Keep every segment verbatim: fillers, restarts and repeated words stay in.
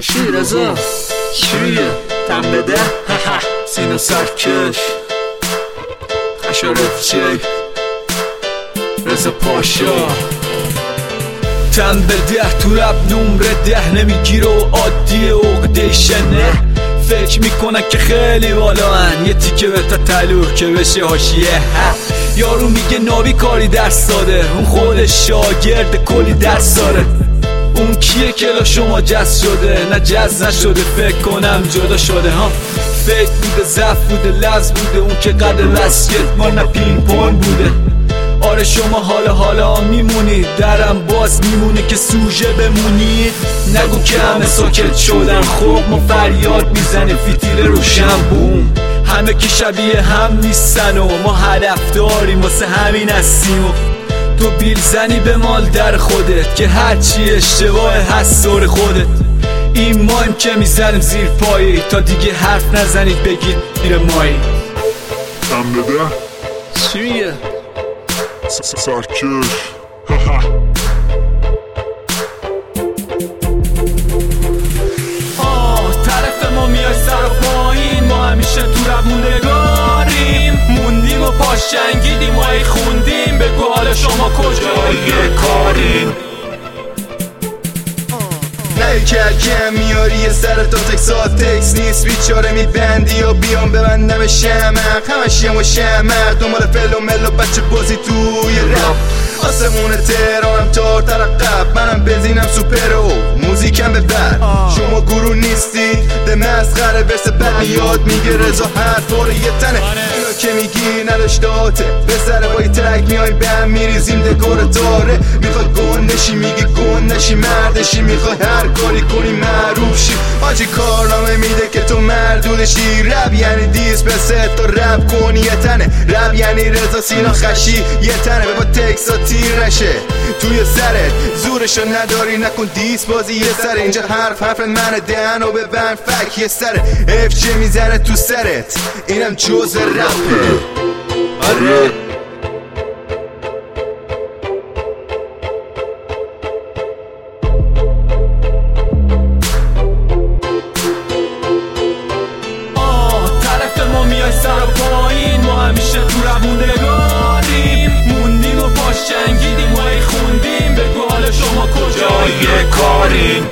چی رضا؟ چیه؟ تن بده؟ سینا سرکش خشارت چی؟ رضا پاشا تن بده تو رب نمره ده نمیگیره و عادیه عقده‌شنه فکر میکنن که خیلی بالا هن یه تیکه به تا تلو که بشه حاشیه یارو میگه نابی کاری درس داده اون خودش شاگرد کلی درس داره اون کیه که لا شما جز شده نه جز نشده فکر کنم جدا شده ها فکر بوده ضعف بوده لز بوده اون که قد بسکتبال نه پینگ پونگ بوده آره شما حالا حالا میمونید درم باز میمونه که سوژه بمونید نگو که همه ساکت شدن خب ما فریاد میزنیم فیتیل روشن بوم همه که شبیه هم نیستن و ما هدف داریم واسه همین هستیم و تو بیل زنی به مال در خودت که هرچی اشتباه هست دور خودت این مایم که میزنیم زیر پایی تا دیگه حرف نزنید بگید میره مایی تن بده چیه؟ سرکش آه طرف ما میای سر و پایین ما همیشه تو رب موندگاریم موندیم و پاش جنگیدیم و ای خوندیم بگو حال شما کجای کارین نه که کم میاری یه سر تا تکسات تکس نیست بیچاره میبندی یا بیام ببندم شمق همش یم و شمق دنبال فل و مل و بچه بازی توی رپ آسمون تهرانم تار ترقب منم بنزینم سوپرو موزیکم ببر شما گروه نیستی ده مسخره ورس بد یاد میگه رضا حرفا رو یه تنه اینو که میگی نداشتاته به سر بای تک میای به هم میریزیم دکور داره میخوای گون نشی میگی گون نشی مردشی میخوای هر کاری کنی معروف شی آجی کارنامه میده که تو مردونشی رب یعنی دیس به ست تا رب کنی یه تنه رب یعنی رضا سینا خشی یه تنه به با تکسا تیر نشه توی سرت زورشو نداری نکن دیس بازی یه سر اینجا حرف حرف من دهن و ببند فک یه سره اف چه میزنه تو سرت اینم جز رپه آره سر و پایین ما همیشه تو رب موندگاریم موندیم و پاش جنگیدیم و ای خوندیم بگو حال شما کجای کارین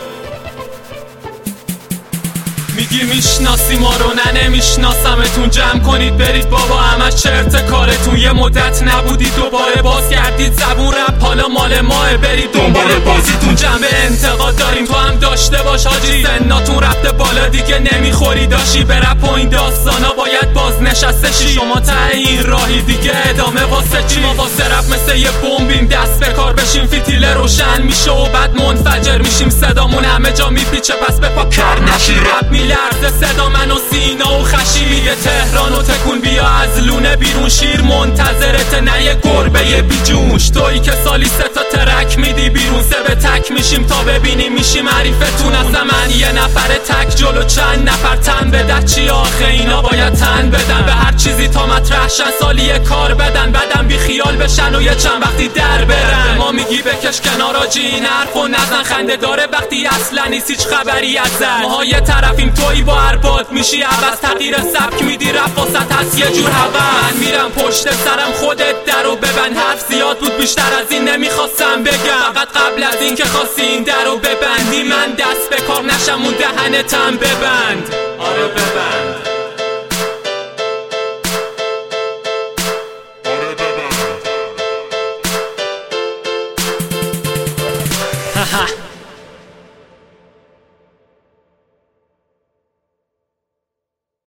میگی میشناسی ما رو نه نمیشناسمتون جمع کنید برید بابا همش چرت کارتون یه مدت نبودید دوباره باز کردید زبون رپ حالا مال ماه برید دنبال بازیتون جنبه انتقاد داریم تو هم داشته باش حاجی سناتون رفته بالا دیگه نمیخوری داشی به رپ و این داستانا باید باز نشسته شی شما ته این راهی دیگه ادامه واسه چی ما واسه رپ مثل یه بمبیم دست به کار بشیم فیتیل روشن میشه و بعد منفجر میشیم صدامون همه جا میپیچه پس بپا کر نشی رپ میلرزه صدا من و سینا و خشی میگه تهران و تکون بیا از لونه بیرون شیر منتظرت نه یه گربه بیجوش تویی که سالی سه تا ترک میدی بیرون سه به تک میشیم تا ببینیم میشیم عریفتون اصلا من یه نفر تک جلو چند نفر تن بده چی آخه اینا باید تن بدن به هر چیزی تا مطرحشن سالی یه کار بدن بعدم بی خیال بشن و یه چند وقتی در برن ما میگی بکش کنار آجی این حرف و نزن خنده داره وقتی اصلا نیست هیچ خبری ازن ماها یه طرفیم تویی با عربات میشی عوض تغییر سبک میدی رفت واسط هست یه جور هوا من میرم پشت سرم خودت درو ببند حرف زیاد بود بیشتر از این نمیخواستم بگم فقط قبل از این که خواستی این درو ببندی من دست به کار نشم اون دهنتم ببند آره ببند آره ببند